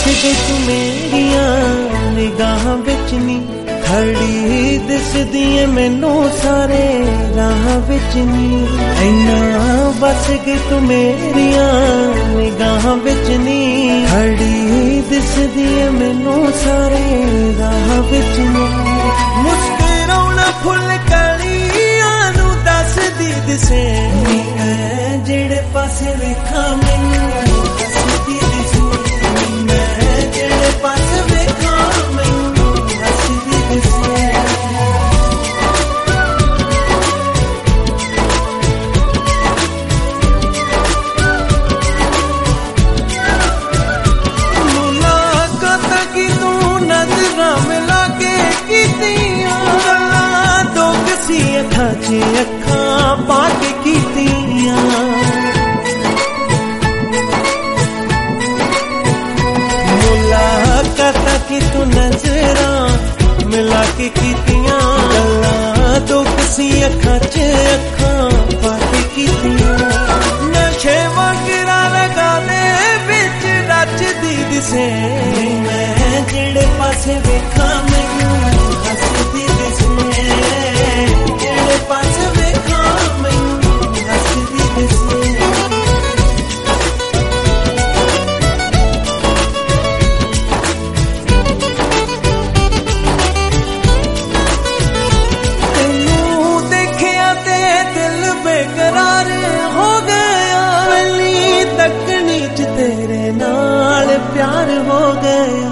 गई तू मेरिया निगाहां विच नी, खड़ी दिसदी ऐ मैनू सारे राह विच नी। इन्ना बस गई तू मेरिया निगाहां विच नी, खड़ी दिसदी ऐ मैनू सारे राह विच नी। मुस्कुराउणा फुल कलियां नू दसदी दिसे, जेड़े पासे वेखा मैनू हसदी दिसे। मैं जेड़े पासे वेखा मैनू हसदी दिसे। मुलाकातां की तू नज़रां मिला के कीतियां, गल्लां दो किसी अखां च अखां पा के कीतियां। मुलाकातां की तू नज़रां मिला के कीतियां, गल्लां दो किसी अखां च अखां पा के कीतियां। नशे वगैरा लगा दे बिच रचदी दिसे, मैं जेड़े पासे वेखा मैनू हसदी दिसे। जेड़े पासे वेखा मैनू हसदी दिसे। बेकरार हो गया, पहली तकनी च तेरे नाल प्यार हो गया।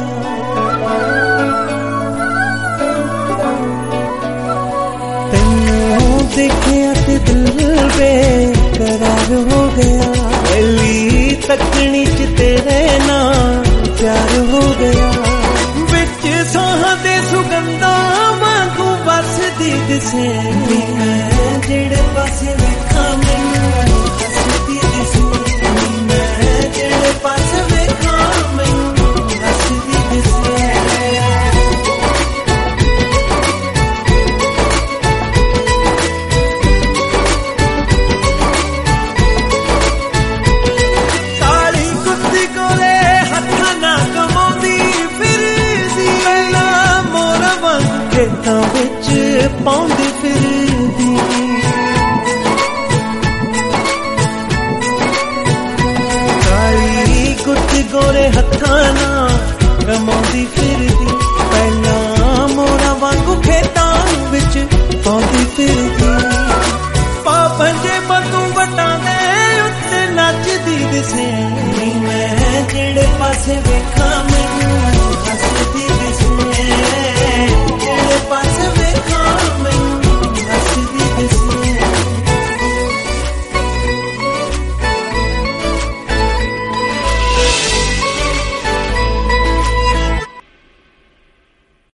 तेनू देखिया ते दिल बेकरार हो गया, पहली तकनी च तेरे नाल प्यार हो गया। बिच साह दे सुगंधा वांगू बसदी दिसे, जेड़े पासे वेखा मैनू हसदी दिसे। मैं जेड़े पासे वेखा मैनू हसदी दिसे। काली कुत्ती कोले हत्थां ना कमाउंदी फिरदी, पहलां मोरा वांग खेतां विच पाउंदी फिरदी। गोरे हत्थां नाल कमाउंदी फिरदी, पहलां मोरा वांगू खेतां विच पाउंदी फिरदी। पापंजे बतू वटां दे उत्ते नचदी दिसे, मैं जेड़े पासे वेखा मैनू